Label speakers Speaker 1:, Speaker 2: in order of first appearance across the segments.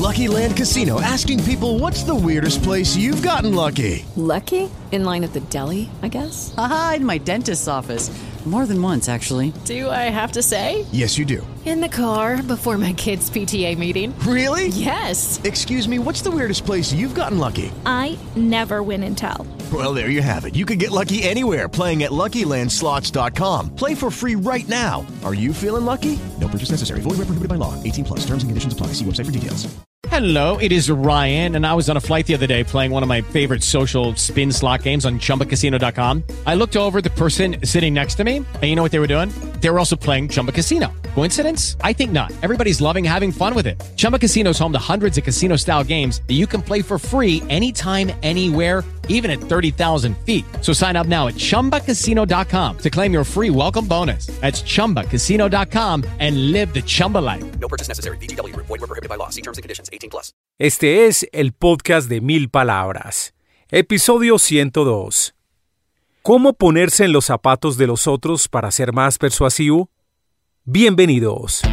Speaker 1: Lucky Land Casino, asking people, what's the weirdest place you've gotten lucky?
Speaker 2: Lucky? In line at the deli, I guess?
Speaker 3: Aha, in my dentist's office. More than once, actually.
Speaker 2: Do I have to say?
Speaker 1: Yes, you do.
Speaker 2: In the car before my kids' PTA meeting.
Speaker 1: Really?
Speaker 2: Yes.
Speaker 1: Excuse me, what's the weirdest place you've gotten lucky?
Speaker 4: I never win and tell.
Speaker 1: Well, there you have it. You can get lucky anywhere, playing at LuckyLandSlots.com. Play for free right now. Are you feeling lucky? No purchase necessary. Void where prohibited by law. 18 plus. Terms and conditions apply. See website for details.
Speaker 5: Hello, it is Ryan, and I was on a flight the other day playing one of my favorite social spin slot games on ChumbaCasino.com. I looked over at the person sitting next to me, and you know what they were doing? They were also playing Chumba Casino. Coincidence? I think not. Everybody's loving having fun with it. Chumba Casino is home to hundreds of casino-style games that you can play for free anytime, anywhere, even at 30,000 feet. So sign up now at ChumbaCasino.com to claim your free welcome bonus. That's ChumbaCasino.com and live the Chumba life.
Speaker 6: No purchase necessary. VGW. Void where prohibited by law. See terms and conditions. 18 plus.
Speaker 7: Este es el podcast de 1000 palabras. Episodio 102. ¿Cómo ponerse en los zapatos de los otros para ser más persuasivo? Bienvenidos.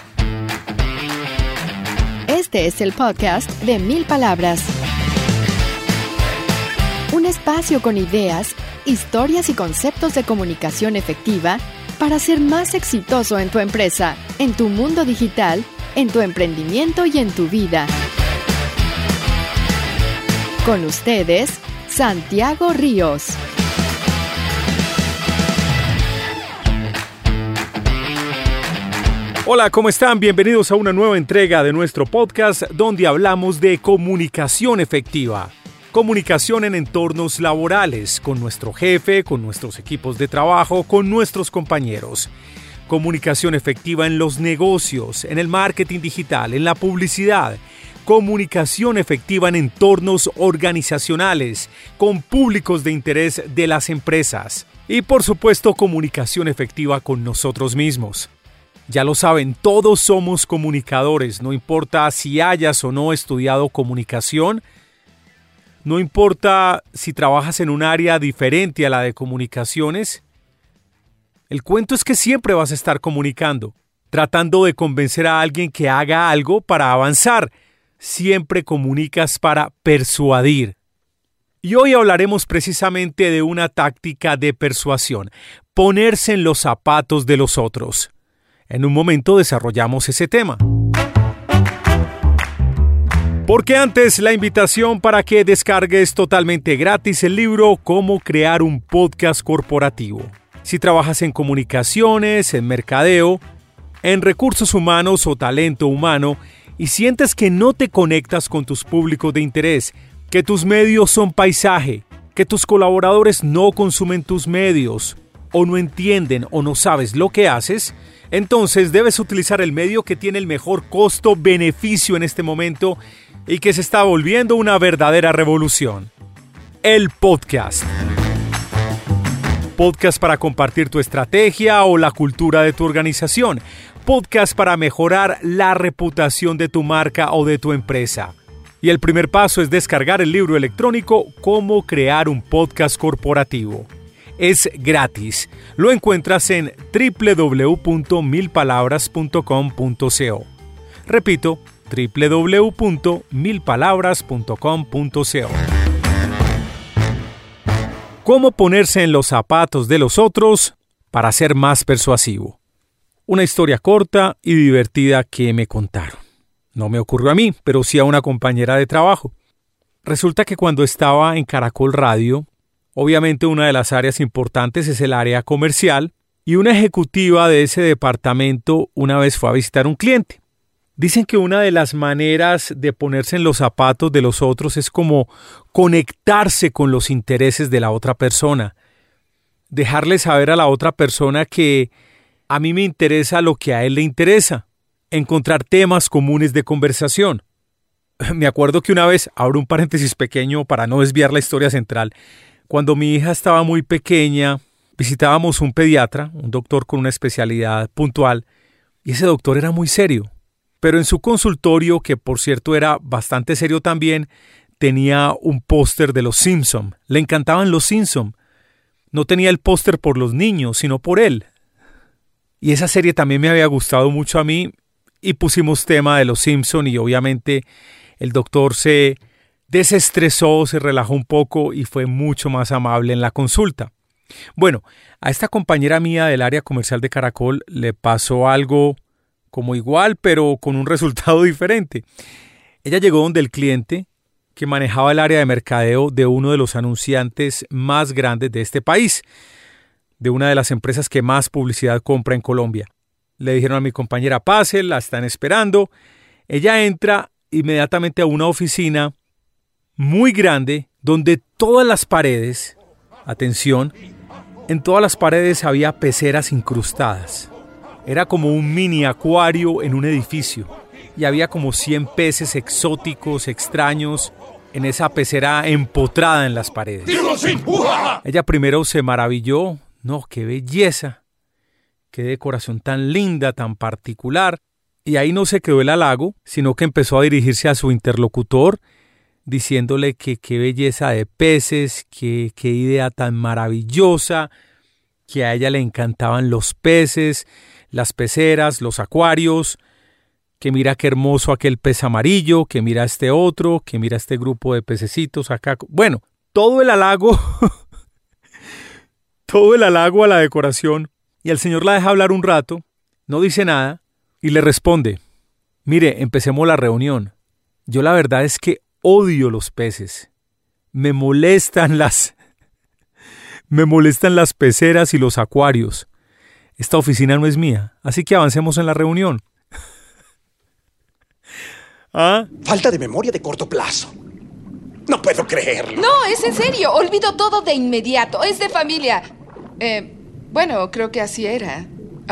Speaker 8: Este es el podcast de 1000 palabras. Un espacio con ideas, historias y conceptos de comunicación efectiva para ser más exitoso en tu empresa, en tu mundo digital, en tu emprendimiento y en tu vida. Con ustedes, Santiago Ríos.
Speaker 7: Hola, ¿cómo están? Bienvenidos a una nueva entrega de nuestro podcast donde hablamos de comunicación efectiva. Comunicación en entornos laborales, con nuestro jefe, con nuestros equipos de trabajo, con nuestros compañeros. Comunicación efectiva en los negocios, en el marketing digital, en la publicidad. Comunicación efectiva en entornos organizacionales, con públicos de interés de las empresas. Y por supuesto, comunicación efectiva con nosotros mismos. Ya lo saben, todos somos comunicadores, no importa si hayas o no estudiado comunicación, no importa si trabajas en un área diferente a la de comunicaciones. El cuento es que siempre vas a estar comunicando, tratando de convencer a alguien que haga algo para avanzar. Siempre comunicas para persuadir. Y hoy hablaremos precisamente de una táctica de persuasión, ponerse en los zapatos de los otros. En un momento desarrollamos ese tema. Porque antes, la invitación para que descargues totalmente gratis el libro Cómo crear un podcast corporativo. Si trabajas en comunicaciones, en mercadeo, en recursos humanos o talento humano y sientes que no te conectas con tus públicos de interés, que tus medios son paisaje, que tus colaboradores no consumen tus medios, o no entienden o no sabes lo que haces, entonces debes utilizar el medio que tiene el mejor costo-beneficio en este momento y que se está volviendo una verdadera revolución. El podcast. Podcast para compartir tu estrategia o la cultura de tu organización. Podcast para mejorar la reputación de tu marca o de tu empresa. Y el primer paso es descargar el libro electrónico Cómo crear un podcast corporativo. Es gratis. Lo encuentras en www.1000palabras.com.co. Repito, www.1000palabras.com.co. ¿Cómo ponerse en los zapatos de los otros para ser más persuasivo? Una historia corta y divertida que me contaron. No me ocurrió a mí, pero sí a una compañera de trabajo. Resulta que cuando estaba en Caracol Radio, obviamente una de las áreas importantes es el área comercial, y una ejecutiva de ese departamento una vez fue a visitar un cliente. Dicen que una de las maneras de ponerse en los zapatos de los otros es como conectarse con los intereses de la otra persona. Dejarle saber a la otra persona que a mí me interesa lo que a él le interesa. Encontrar temas comunes de conversación. Me acuerdo que una vez, abro un paréntesis pequeño para no desviar la historia central, cuando mi hija estaba muy pequeña, visitábamos un pediatra, un doctor con una especialidad puntual, y ese doctor era muy serio. Pero en su consultorio, que por cierto era bastante serio también, tenía un póster de los Simpson. Le encantaban los Simpson. No tenía el póster por los niños, sino por él. Y esa serie también me había gustado mucho a mí, y pusimos tema de Los Simpson y obviamente el doctor se desestresó, se relajó un poco y fue mucho más amable en la consulta. Bueno, a esta compañera mía del área comercial de Caracol le pasó algo como igual, pero con un resultado diferente. Ella llegó donde el cliente que manejaba el área de mercadeo de uno de los anunciantes más grandes de este país, de una de las empresas que más publicidad compra en Colombia. Le dijeron a mi compañera, pase, la están esperando. Ella entra inmediatamente a una oficina muy grande donde todas las paredes, atención, en todas las paredes había peceras incrustadas. Era como un mini acuario en un edificio y había como 100 peces exóticos, extraños, en esa pecera empotrada en las paredes. Ella primero se maravilló. No, qué belleza, qué decoración tan linda, tan particular. Y ahí no se quedó el halago, sino que empezó a dirigirse a su interlocutor, diciéndole que qué belleza de peces, qué idea tan maravillosa, que a ella le encantaban los peces, las peceras, los acuarios, que mira qué hermoso aquel pez amarillo, que mira este otro, que mira este grupo de pececitos acá. Bueno, todo el halago, todo el halago a la decoración, y el señor la deja hablar un rato, no dice nada, y le responde, mire, empecemos la reunión. Yo la verdad es que odio los peces. Me molestan las peceras y los acuarios. Esta oficina no es mía, así que avancemos en la reunión. ¿Ah?
Speaker 9: Falta de memoria de corto plazo. No puedo creerlo.
Speaker 10: No, es en serio. Olvido todo de inmediato. Es de familia. Bueno, creo que así era.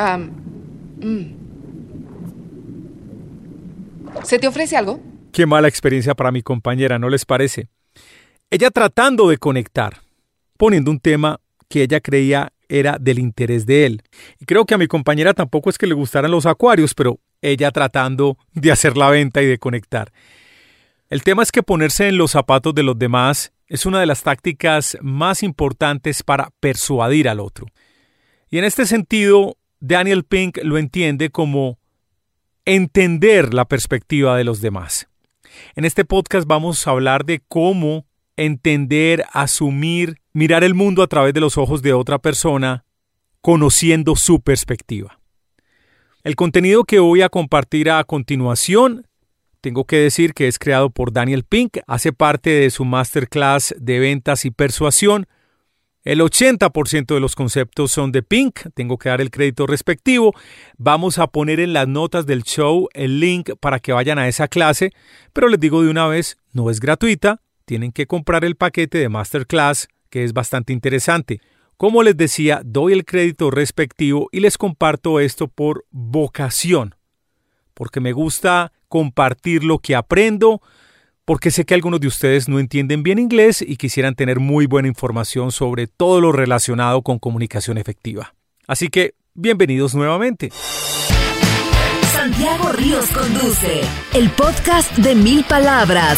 Speaker 10: ¿Se te ofrece algo?
Speaker 7: Qué mala experiencia para mi compañera, ¿no les parece? Ella tratando de conectar, poniendo un tema que ella creía era del interés de él. Y creo que a mi compañera tampoco es que le gustaran los acuarios, pero ella tratando de hacer la venta y de conectar. El tema es que ponerse en los zapatos de los demás es una de las tácticas más importantes para persuadir al otro. Y en este sentido, Daniel Pink lo entiende como entender la perspectiva de los demás. En este podcast vamos a hablar de cómo entender, asumir, mirar el mundo a través de los ojos de otra persona, conociendo su perspectiva. El contenido que voy a compartir a continuación, tengo que decir que es creado por Daniel Pink, hace parte de su masterclass de ventas y persuasión. El 80% de los conceptos son de Pink, tengo que dar el crédito respectivo. Vamos a poner en las notas del show el link para que vayan a esa clase, pero les digo de una vez, no es gratuita, tienen que comprar el paquete de masterclass, que es bastante interesante. Como les decía, doy el crédito respectivo y les comparto esto por vocación, porque me gusta compartir lo que aprendo, porque sé que algunos de ustedes no entienden bien inglés y quisieran tener muy buena información sobre todo lo relacionado con comunicación efectiva. Así que, bienvenidos nuevamente.
Speaker 11: Santiago Ríos conduce el podcast de 1000 palabras.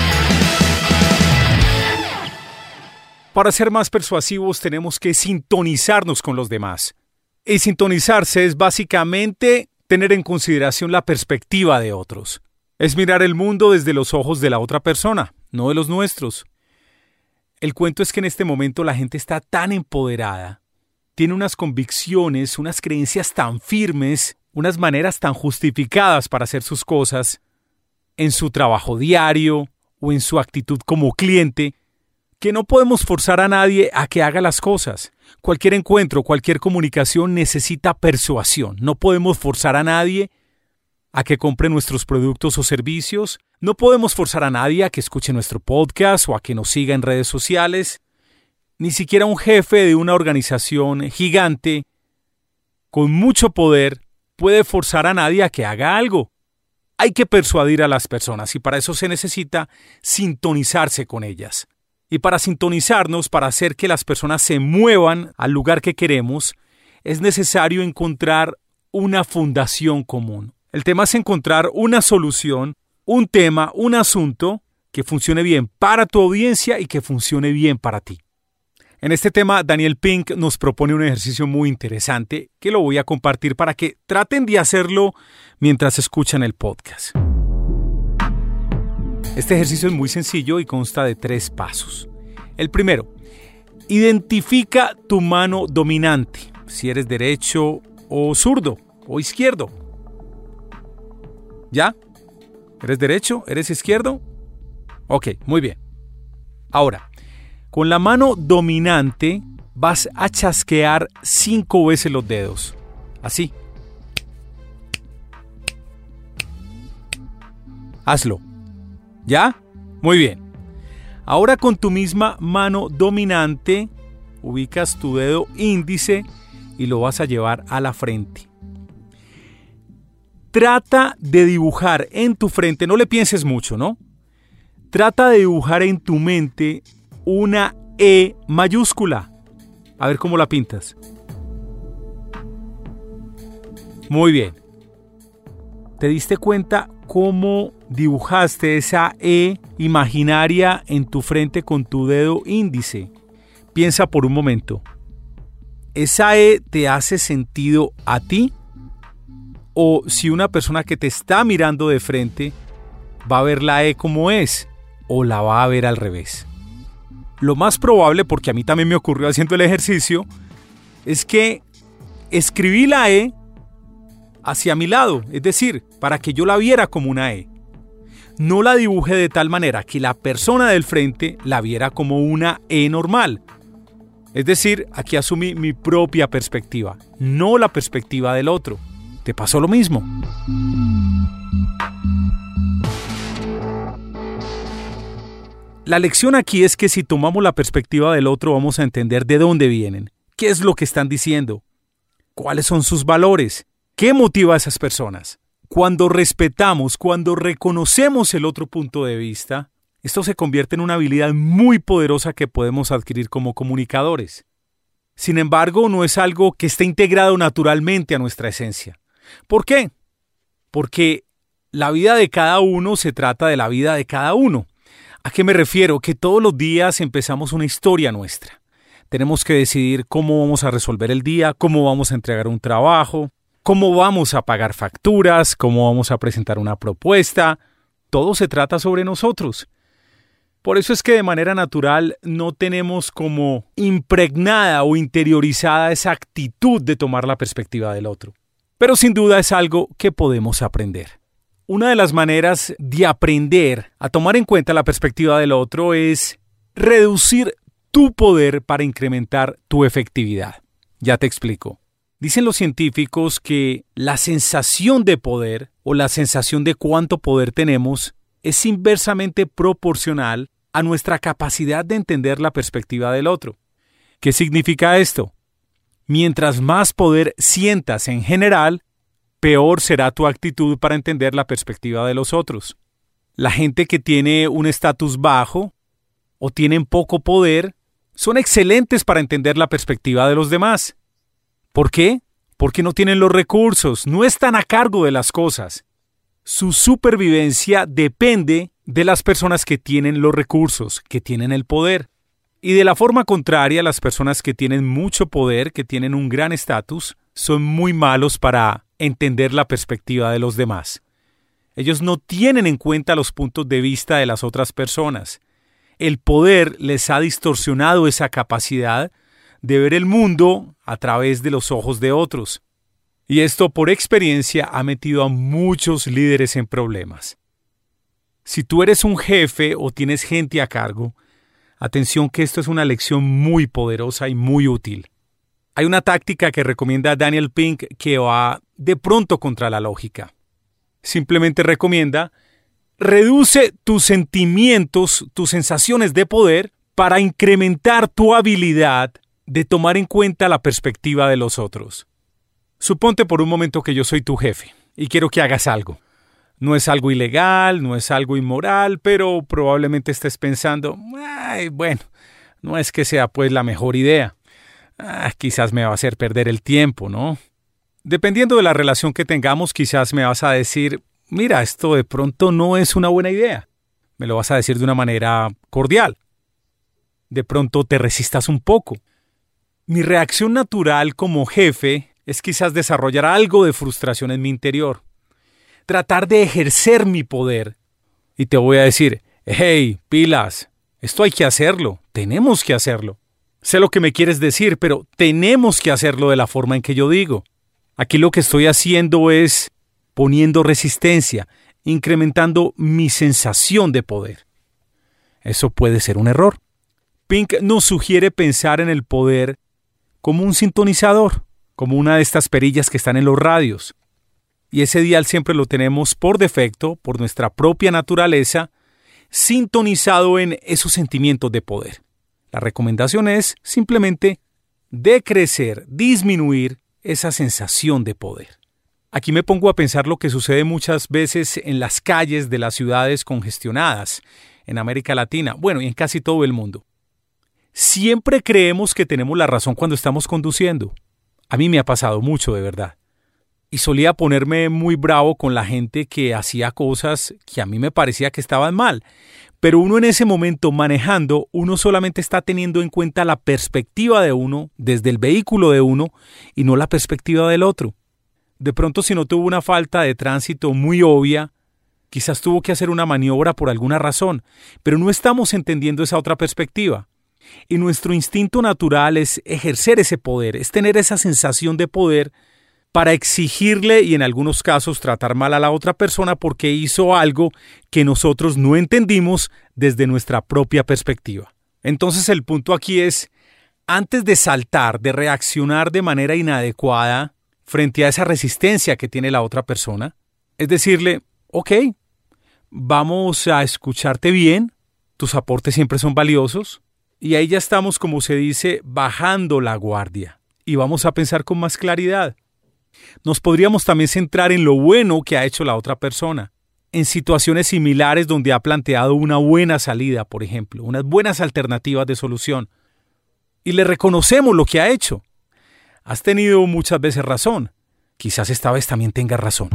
Speaker 7: Para ser más persuasivos tenemos que sintonizarnos con los demás. Y sintonizarse es básicamente tener en consideración la perspectiva de otros. Es mirar el mundo desde los ojos de la otra persona, no de los nuestros. El cuento es que en este momento la gente está tan empoderada, tiene unas convicciones, unas creencias tan firmes, unas maneras tan justificadas para hacer sus cosas, en su trabajo diario o en su actitud como cliente, que no podemos forzar a nadie a que haga las cosas. Cualquier encuentro, cualquier comunicación necesita persuasión. No podemos forzar a nadie a que compre nuestros productos o servicios. No podemos forzar a nadie a que escuche nuestro podcast o a que nos siga en redes sociales. Ni siquiera un jefe de una organización gigante con mucho poder puede forzar a nadie a que haga algo. Hay que persuadir a las personas y para eso se necesita sintonizarse con ellas. Y para sintonizarnos, para hacer que las personas se muevan al lugar que queremos, es necesario encontrar una fundación común. El tema es encontrar una solución, un tema, un asunto que funcione bien para tu audiencia y que funcione bien para ti. En este tema, Daniel Pink nos propone un ejercicio muy interesante que lo voy a compartir para que traten de hacerlo mientras escuchan el podcast. Este ejercicio es muy sencillo y consta de 3 pasos. El primero, identifica tu mano dominante, si eres derecho o zurdo o izquierdo. ¿Ya? ¿Eres derecho? ¿Eres izquierdo? Ok, muy bien. Ahora, con la mano dominante vas a chasquear 5 veces los dedos. Así. Hazlo. ¿Ya? Muy bien. Ahora con tu misma mano dominante, ubicas tu dedo índice y lo vas a llevar a la frente. Trata de dibujar en tu frente, no le pienses mucho, ¿no? Trata de dibujar en tu mente una E mayúscula. A ver cómo la pintas. Muy bien. ¿Te diste cuenta cómo dibujaste esa E imaginaria en tu frente con tu dedo índice? Piensa por un momento. ¿Esa E te hace sentido a ti? ¿O si una persona que te está mirando de frente va a ver la E como es o la va a ver al revés? Lo más probable, porque a mí también me ocurrió haciendo el ejercicio, es que escribí la E hacia mi lado, es decir, para que yo la viera como una E. No la dibujé de tal manera que la persona del frente la viera como una E normal. Es decir, aquí asumí mi propia perspectiva, no la perspectiva del otro. ¿Te pasó lo mismo? La lección aquí es que si tomamos la perspectiva del otro vamos a entender de dónde vienen, qué es lo que están diciendo, cuáles son sus valores, qué motiva a esas personas. Cuando respetamos, cuando reconocemos el otro punto de vista, esto se convierte en una habilidad muy poderosa que podemos adquirir como comunicadores. Sin embargo, no es algo que esté integrado naturalmente a nuestra esencia. ¿Por qué? Porque la vida de cada uno se trata de la vida de cada uno. ¿A qué me refiero? Que todos los días empezamos una historia nuestra. Tenemos que decidir cómo vamos a resolver el día, cómo vamos a entregar un trabajo, cómo vamos a pagar facturas, cómo vamos a presentar una propuesta. Todo se trata sobre nosotros. Por eso es que de manera natural no tenemos como impregnada o interiorizada esa actitud de tomar la perspectiva del otro. Pero sin duda es algo que podemos aprender. Una de las maneras de aprender a tomar en cuenta la perspectiva del otro es reducir tu poder para incrementar tu efectividad. Ya te explico. Dicen los científicos que la sensación de poder o la sensación de cuánto poder tenemos es inversamente proporcional a nuestra capacidad de entender la perspectiva del otro. ¿Qué significa esto? Mientras más poder sientas en general, peor será tu actitud para entender la perspectiva de los otros. La gente que tiene un estatus bajo o tienen poco poder son excelentes para entender la perspectiva de los demás. ¿Por qué? Porque no tienen los recursos, no están a cargo de las cosas. Su supervivencia depende de las personas que tienen los recursos, que tienen el poder. Y de la forma contraria, las personas que tienen mucho poder, que tienen un gran estatus, son muy malos para entender la perspectiva de los demás. Ellos no tienen en cuenta los puntos de vista de las otras personas. El poder les ha distorsionado esa capacidad de ver el mundo a través de los ojos de otros. Y esto por experiencia ha metido a muchos líderes en problemas. Si tú eres un jefe o tienes gente a cargo, atención que esto es una lección muy poderosa y muy útil. Hay una táctica que recomienda Daniel Pink que va de pronto contra la lógica. Simplemente recomienda, reduce tus sentimientos, tus sensaciones de poder para incrementar tu habilidad de tomar en cuenta la perspectiva de los otros. Suponte por un momento que yo soy tu jefe y quiero que hagas algo. No es algo ilegal, no es algo inmoral, pero probablemente estés pensando, bueno, no es que sea pues la mejor idea. Quizás me va a hacer perder el tiempo, ¿no? Dependiendo de la relación que tengamos, quizás me vas a decir, mira, esto de pronto no es una buena idea. Me lo vas a decir de una manera cordial. de pronto te resistas un poco. Mi reacción natural como jefe es quizás desarrollar algo de frustración en mi interior. Tratar de ejercer mi poder. Y te voy a decir, hey, pilas, esto hay que hacerlo, tenemos que hacerlo. Sé lo que me quieres decir, pero tenemos que hacerlo de la forma en que yo digo. Aquí lo que estoy haciendo es poniendo resistencia, incrementando mi sensación de poder. Eso puede ser un error. Pink nos sugiere pensar en el poder como un sintonizador, como una de estas perillas que están en los radios. Y ese dial siempre lo tenemos por defecto, por nuestra propia naturaleza, sintonizado en esos sentimientos de poder. La recomendación es simplemente decrecer, disminuir esa sensación de poder. Aquí me pongo a pensar lo que sucede muchas veces en las calles de las ciudades congestionadas, en América Latina, bueno, y en casi todo el mundo. Siempre creemos que tenemos la razón cuando estamos conduciendo. A mí me ha pasado mucho, de verdad. Y solía ponerme muy bravo con la gente que hacía cosas que a mí me parecía que estaban mal. Pero uno en ese momento manejando, uno solamente está teniendo en cuenta la perspectiva de uno, desde el vehículo de uno, y no la perspectiva del otro. De pronto, si no tuvo una falta de tránsito muy obvia, quizás tuvo que hacer una maniobra por alguna razón, pero no estamos entendiendo esa otra perspectiva. Y nuestro instinto natural es ejercer ese poder, es tener esa sensación de poder para exigirle y en algunos casos tratar mal a la otra persona porque hizo algo que nosotros no entendimos desde nuestra propia perspectiva. Entonces el punto aquí es, antes de saltar, de reaccionar de manera inadecuada frente a esa resistencia que tiene la otra persona, es decirle, ok, vamos a escucharte bien, tus aportes siempre son valiosos, y ahí ya estamos, como se dice, bajando la guardia, y vamos a pensar con más claridad. Nos podríamos también centrar en lo bueno que ha hecho la otra persona, en situaciones similares donde ha planteado una buena salida, por ejemplo, unas buenas alternativas de solución. Y le reconocemos lo que ha hecho. Has tenido muchas veces razón. Quizás esta vez también tengas razón.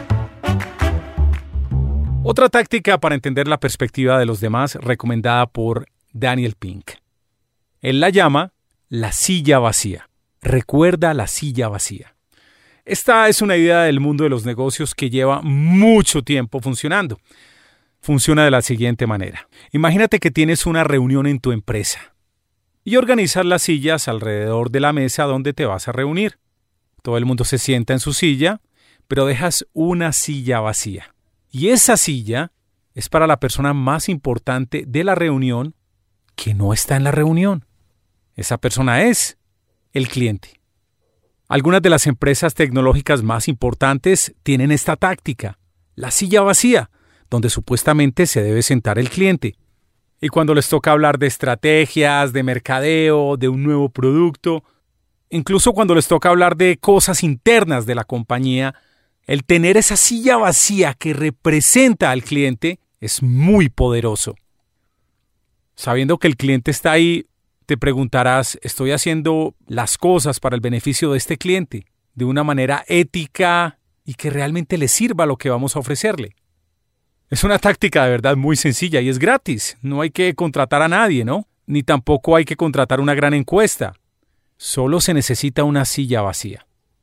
Speaker 7: Otra táctica para entender la perspectiva de los demás recomendada por Daniel Pink. Él la llama la silla vacía. Recuerda la silla vacía. Esta es una idea del mundo de los negocios que lleva mucho tiempo funcionando. Funciona de la siguiente manera. Imagínate que tienes una reunión en tu empresa y organizas las sillas alrededor de la mesa donde te vas a reunir. Todo el mundo se sienta en su silla, pero dejas una silla vacía. Y esa silla es para la persona más importante de la reunión que no está en la reunión. Esa persona es el cliente. Algunas de las empresas tecnológicas más importantes tienen esta táctica, la silla vacía, donde supuestamente se debe sentar el cliente. Y cuando les toca hablar de estrategias, de mercadeo, de un nuevo producto, incluso cuando les toca hablar de cosas internas de la compañía, el tener esa silla vacía que representa al cliente es muy poderoso. Sabiendo que el cliente está ahí, te preguntarás, ¿estoy haciendo las cosas para el beneficio de este cliente de una manera ética y que realmente le sirva lo que vamos a ofrecerle? Es una táctica de verdad muy sencilla y es gratis. No hay que contratar a nadie, ¿no? Ni tampoco hay que contratar una gran encuesta. Solo se necesita una silla vacía.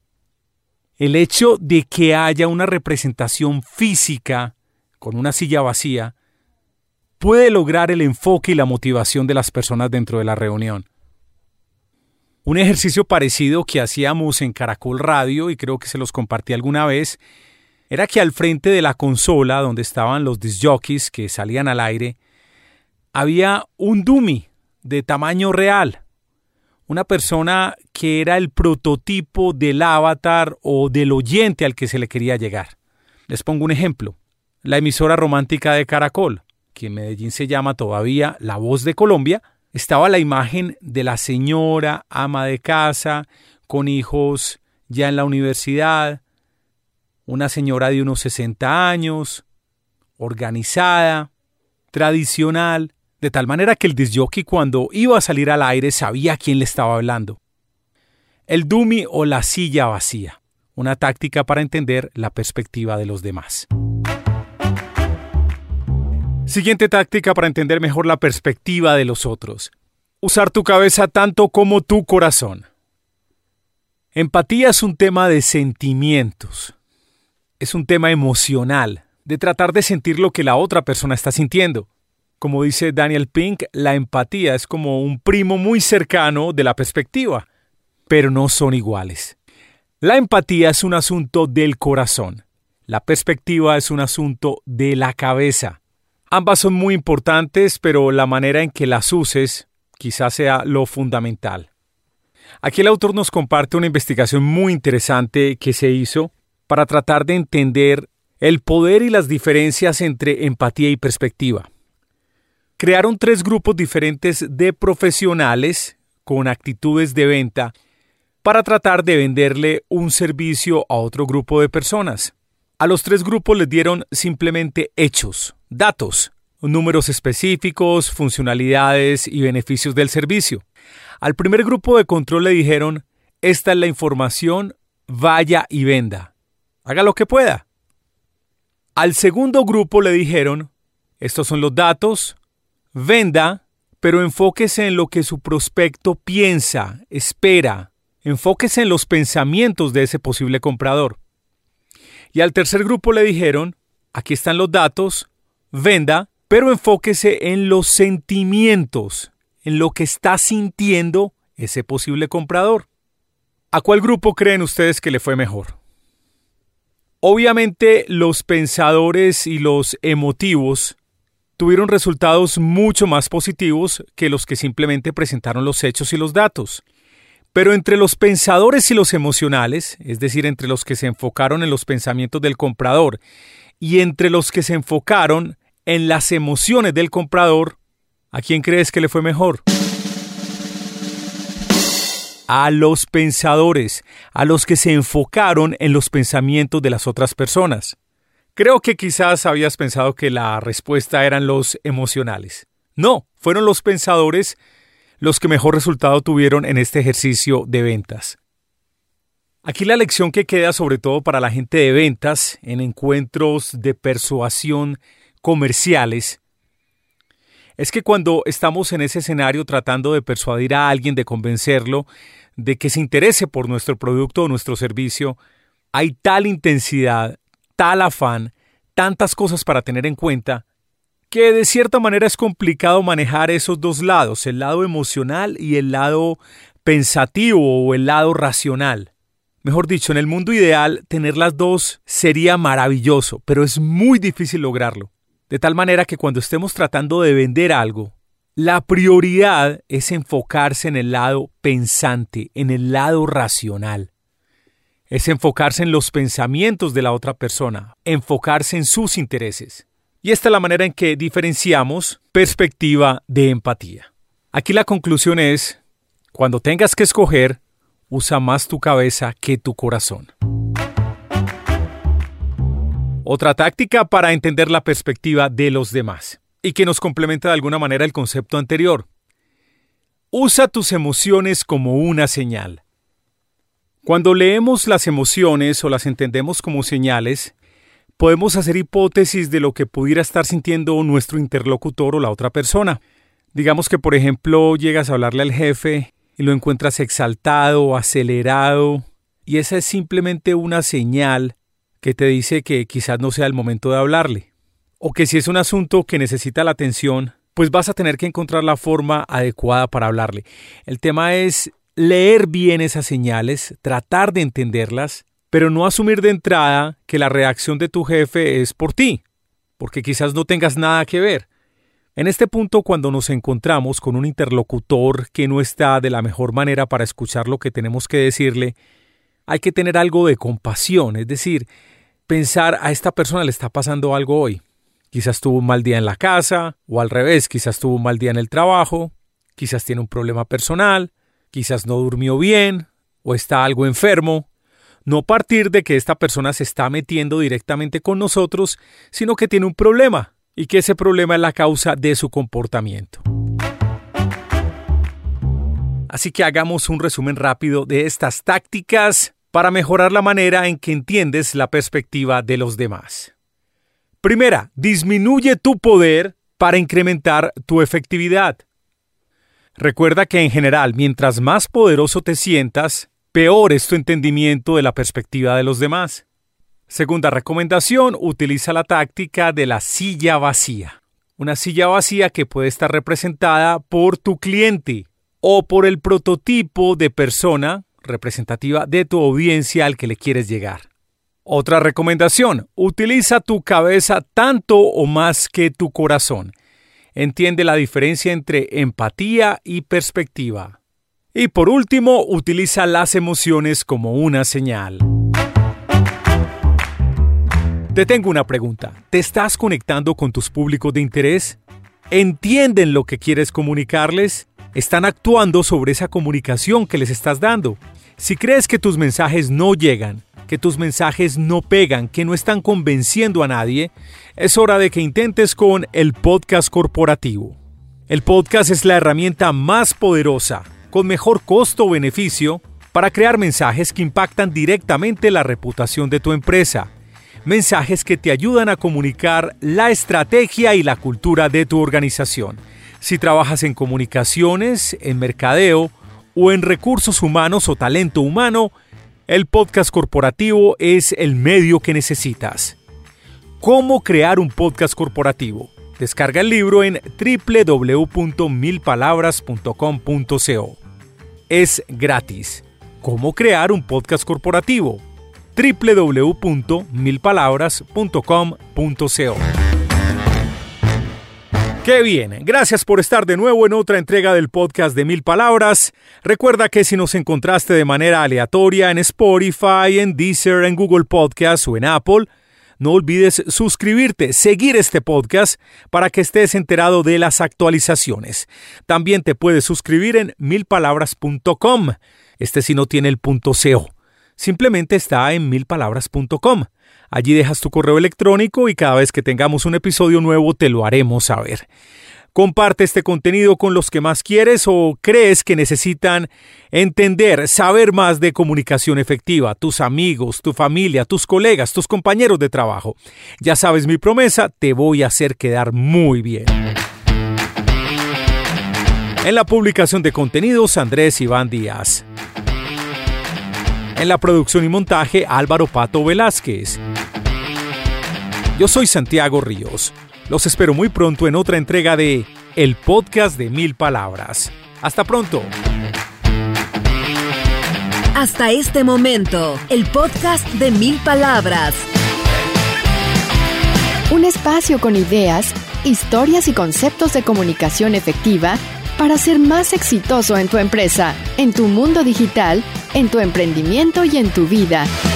Speaker 7: El hecho de que haya una representación física con una silla vacía puede lograr el enfoque y la motivación de las personas dentro de la reunión. Un ejercicio parecido que hacíamos en Caracol Radio, y creo que se los compartí alguna vez, era que al frente de la consola donde estaban los disc jockeys que salían al aire, había un dummy de tamaño real. Una persona que era el prototipo del avatar o del oyente al que se le quería llegar. Les pongo un ejemplo. La emisora romántica de Caracol, que en Medellín se llama todavía La Voz de Colombia, estaba la imagen de la señora ama de casa, con hijos ya en la universidad, una señora de unos 60 años, organizada, tradicional, de tal manera que el disc jockey cuando iba a salir al aire sabía a quién le estaba hablando. El dummy o la silla vacía, una táctica para entender la perspectiva de los demás. Siguiente táctica para entender mejor la perspectiva de los otros. Usar tu cabeza tanto como tu corazón. Empatía es un tema de sentimientos. Es un tema emocional, de tratar de sentir lo que la otra persona está sintiendo. Como dice Daniel Pink, la empatía es como un primo muy cercano de la perspectiva, pero no son iguales. La empatía es un asunto del corazón. La perspectiva es un asunto de la cabeza. Ambas son muy importantes, pero la manera en que las uses quizás sea lo fundamental. Aquí el autor nos comparte una investigación muy interesante que se hizo para tratar de entender el poder y las diferencias entre empatía y perspectiva. Crearon 3 grupos diferentes de profesionales con actitudes de venta para tratar de venderle un servicio a otro grupo de personas. A los 3 grupos les dieron simplemente hechos, datos, números específicos, funcionalidades y beneficios del servicio. Al primer grupo de control le dijeron, esta es la información, vaya y venda. Haga lo que pueda. Al segundo grupo le dijeron, estos son los datos, venda, pero enfóquese en lo que su prospecto piensa, espera. Enfóquese en los pensamientos de ese posible comprador. Y al tercer grupo le dijeron, aquí están los datos, venda, pero enfóquese en los sentimientos, en lo que está sintiendo ese posible comprador. ¿A cuál grupo creen ustedes que le fue mejor? Obviamente los pensadores y los emotivos tuvieron resultados mucho más positivos que los que simplemente presentaron los hechos y los datos. Pero entre los pensadores y los emocionales, es decir, entre los que se enfocaron en los pensamientos del comprador y entre los que se enfocaron en las emociones del comprador, ¿a quién crees que le fue mejor? A los pensadores, a los que se enfocaron en los pensamientos de las otras personas. Creo que quizás habías pensado que la respuesta eran los emocionales. No, fueron los pensadores los que mejor resultado tuvieron en este ejercicio de ventas. Aquí la lección que queda sobre todo para la gente de ventas en encuentros de persuasión comerciales es que cuando estamos en ese escenario tratando de persuadir a alguien, de convencerlo de que se interese por nuestro producto o nuestro servicio, hay tal intensidad, tal afán, tantas cosas para tener en cuenta, que de cierta manera es complicado manejar esos dos lados, el lado emocional y el lado pensativo o el lado racional. Mejor dicho, en el mundo ideal, tener las dos sería maravilloso, pero es muy difícil lograrlo. De tal manera que cuando estemos tratando de vender algo, la prioridad es enfocarse en el lado pensante, en el lado racional. Es enfocarse en los pensamientos de la otra persona, enfocarse en sus intereses. Y esta es la manera en que diferenciamos perspectiva de empatía. Aquí la conclusión es, cuando tengas que escoger, usa más tu cabeza que tu corazón. Otra táctica para entender la perspectiva de los demás y que nos complementa de alguna manera el concepto anterior. Usa tus emociones como una señal. Cuando leemos las emociones o las entendemos como señales, podemos hacer hipótesis de lo que pudiera estar sintiendo nuestro interlocutor o la otra persona. Digamos que, por ejemplo, llegas a hablarle al jefe y lo encuentras exaltado, acelerado, y esa es simplemente una señal que te dice que quizás no sea el momento de hablarle. O que si es un asunto que necesita la atención, pues vas a tener que encontrar la forma adecuada para hablarle. El tema es leer bien esas señales, tratar de entenderlas, pero no asumir de entrada que la reacción de tu jefe es por ti, porque quizás no tengas nada que ver. En este punto, cuando nos encontramos con un interlocutor que no está de la mejor manera para escuchar lo que tenemos que decirle, hay que tener algo de compasión, es decir, pensar a esta persona le está pasando algo hoy. Quizás tuvo un mal día en la casa, o al revés, quizás tuvo un mal día en el trabajo, quizás tiene un problema personal, quizás no durmió bien, o está algo enfermo. No partir de que esta persona se está metiendo directamente con nosotros, sino que tiene un problema, y que ese problema es la causa de su comportamiento. Así que hagamos un resumen rápido de estas tácticas para mejorar la manera en que entiendes la perspectiva de los demás. Primera, disminuye tu poder para incrementar tu efectividad. Recuerda que en general, mientras más poderoso te sientas, peor es tu entendimiento de la perspectiva de los demás. Segunda recomendación, utiliza la táctica de la silla vacía. Una silla vacía que puede estar representada por tu cliente o por el prototipo de persona representativa de tu audiencia al que le quieres llegar. Otra recomendación, utiliza tu cabeza tanto o más que tu corazón. Entiende la diferencia entre empatía y perspectiva. Y por último, utiliza las emociones como una señal. Te tengo una pregunta. ¿Te estás conectando con tus públicos de interés? ¿Entienden lo que quieres comunicarles? ¿Están actuando sobre esa comunicación que les estás dando? Si crees que tus mensajes no llegan, que tus mensajes no pegan, que no están convenciendo a nadie, es hora de que intentes con el podcast corporativo. El podcast es la herramienta más poderosa, con mejor costo-beneficio, para crear mensajes que impactan directamente la reputación de tu empresa. Mensajes que te ayudan a comunicar la estrategia y la cultura de tu organización. Si trabajas en comunicaciones, en mercadeo o en recursos humanos o talento humano, el podcast corporativo es el medio que necesitas. ¿Cómo crear un podcast corporativo? Descarga el libro en www.milpalabras.com.co. Es gratis. ¿Cómo crear un podcast corporativo? www.milpalabras.com.co. ¡Qué bien! Gracias por estar de nuevo en otra entrega del podcast de 1000 Palabras. Recuerda que si nos encontraste de manera aleatoria en Spotify, en Deezer, en Google Podcasts o en Apple, no olvides suscribirte, seguir este podcast para que estés enterado de las actualizaciones. También te puedes suscribir en milpalabras.com. Si no tiene el .co. Simplemente está en milpalabras.com. Allí dejas tu correo electrónico y cada vez que tengamos un episodio nuevo te lo haremos saber. Comparte este contenido con los que más quieres o crees que necesitan entender, saber más de comunicación efectiva, tus amigos, tu familia, tus colegas, tus compañeros de trabajo. Ya sabes mi promesa, te voy a hacer quedar muy bien. En la publicación de contenidos, Andrés Iván Díaz. En la producción y montaje, Álvaro Pato Velázquez. Yo soy Santiago Ríos. Los espero muy pronto en otra entrega de El Podcast de 1000 Palabras. Hasta pronto.
Speaker 11: Hasta este momento, el podcast de 1000 Palabras.
Speaker 8: Un espacio con ideas, historias y conceptos de comunicación efectiva para ser más exitoso en tu empresa, en tu mundo digital, en tu emprendimiento y en tu vida.